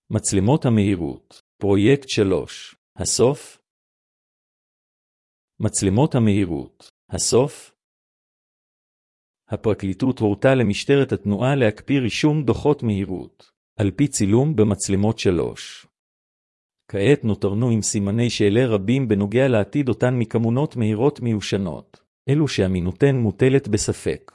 מצלמות המהירות, פרויקט 3, הסוף. מצלמות המהירות, הסוף. הפרקליטות הורתה למשטרת התנועה להקפיא רישום דוחות מהירות, על פי צילום במצלמות 3. כעת נותרנו עם סימני שאלה רבים בנוגע לעתיד אותן מכמונות מהירות מיושנות, אלו שאמינותן מוטלת בספק.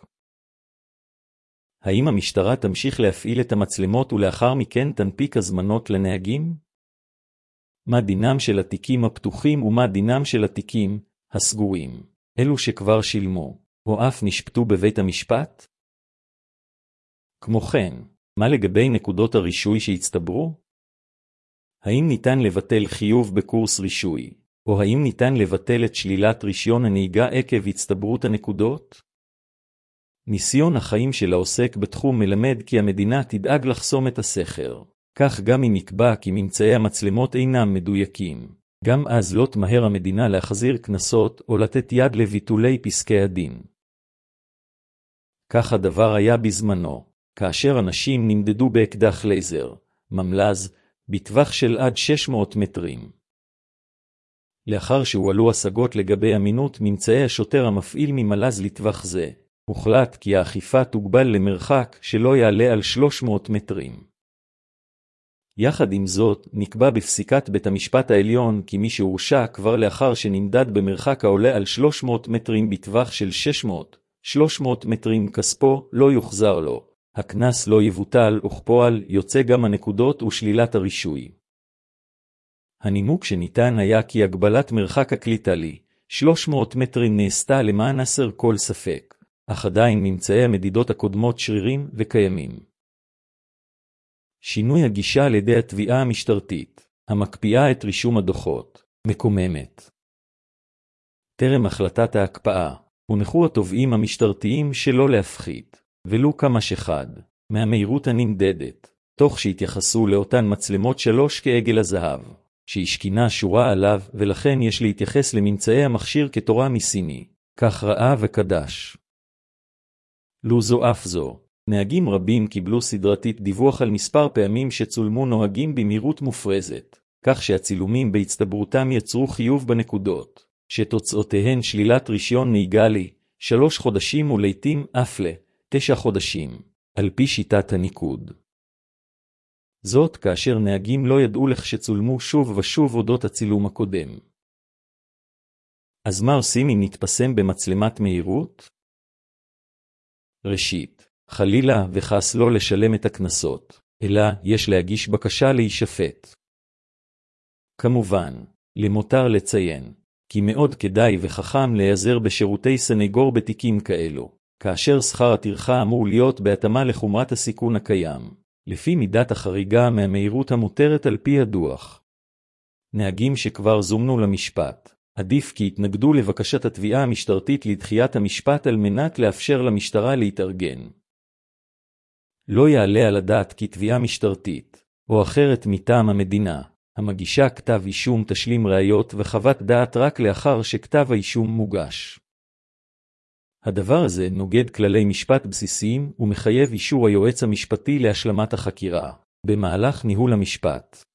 האם המשטרה תמשיך להפעיל את המצלמות ולאחר מכן תנפיק הזמנות לנהגים? מה דינם של התיקים הפתוחים ומה דינם של התיקים הסגורים, אלו שכבר שילמו, או אף נשפטו בבית המשפט? כמו כן, מה לגבי נקודות הרישוי שהצטברו? האם ניתן לבטל חיוב בקורס רישוי, או האם ניתן לבטל את שלילת רישיון הנהיגה עקב הצטברות הנקודות? ניסיון החיים של העוסק בתחום מלמד כי המדינה תדאג לחסום את הסכר, כך גם אם יקבע כי ממצאי המצלמות אינם מדויקים. גם אז לא תמהר המדינה להחזיר קנסות או לתת יד לביטולי פסקי הדין. כך הדבר היה בזמנו, כאשר אנשים נמדדו באקדח לייזר, ממלז, בטווח של עד 600 מטרים. לאחר שהועלו השגות לגבי אמינות ממצאי השוטר המפעיל ממלז לטווח זה, הוחלט כי האכיפה תוגבל למרחק שלא יעלה על 300 מטרים. יחד עם זאת, נקבע בפסיקת בית המשפט העליון כי מי שהורשע כבר לאחר שנמדד במרחק העולה על 300 מטרים בטווח של 300 מטרים כספו לא יוחזר לו. הקנס לא יבוטל וכפועל יוצא גם הנקודות ושלילת הרישוי. הנימוק שניתן היה כי הגבלת מרחק הקליטה לי 300 מטרים נעשתה למען הסר כל ספק, אך עדיין ממצאי המדידות הקודמות שרירים וקיימים. שינוי הגישה על ידי התביעה המשטרתית, המקפיאה את רישום הדוחות, מקוממת. טרם החלטת ההקפאה, הונחו התובעים המשטרתיים שלא להפחית, ולו כמה שחד, מהמהירות הנמדדת, תוך שהתייחסו לאותן מצלמות 3 כעגל הזהב, שהשכינה שורה עליו ולכן יש להתייחס לממצאי המכשיר כתורה מסיני, כך ראה וקדש. לו זו אף זו, נהגים רבים קיבלו סדרתית דיווח על מספר פעמים שצולמו נוהגים במהירות מופרזת, כך שהצילומים בהצטברותם יצרו חיוב בנקודות, שתוצאותיהן שלילת רישיון נהיגה לי 3 חודשים ולעיתים אף ל9 חודשים, על פי שיטת הניקוד. זאת כאשר נהגים לא ידעו שצולמו שוב ושוב אודות הצילום הקודם. אז מה עושים אם נתפסם במצלמת מהירות? ראשית, חלילה וחס לא לשלם את הקנסות, אלא יש להגיש בקשה להישפט. כמובן, למותר לציין, כי מאוד כדאי וחכם להיעזר בשירותי סנגור בתיקים כאלו, כאשר שכר הטרחה אמור להיות בהתאמה לחומרת הסיכון הקיים, לפי מידת החריגה מהמהירות המותרת על פי הדוח. נהגים שכבר זומנו למשפט, עדיף כי יתנגדו לבקשת התביעה המשטרתית לדחיית המשפט על מנת לאפשר למשטרה להתארגן. לא יעלה על הדעת כי תביעה משטרתית, או אחרת מטעם המדינה, המגישה כתב אישום תשלים ראיות וחוות דעת רק לאחר שכתב האישום מוגש. הדבר הזה נוגד כללי משפט בסיסיים ומחייב אישור היועץ המשפטי להשלמת החקירה, במהלך ניהול המשפט.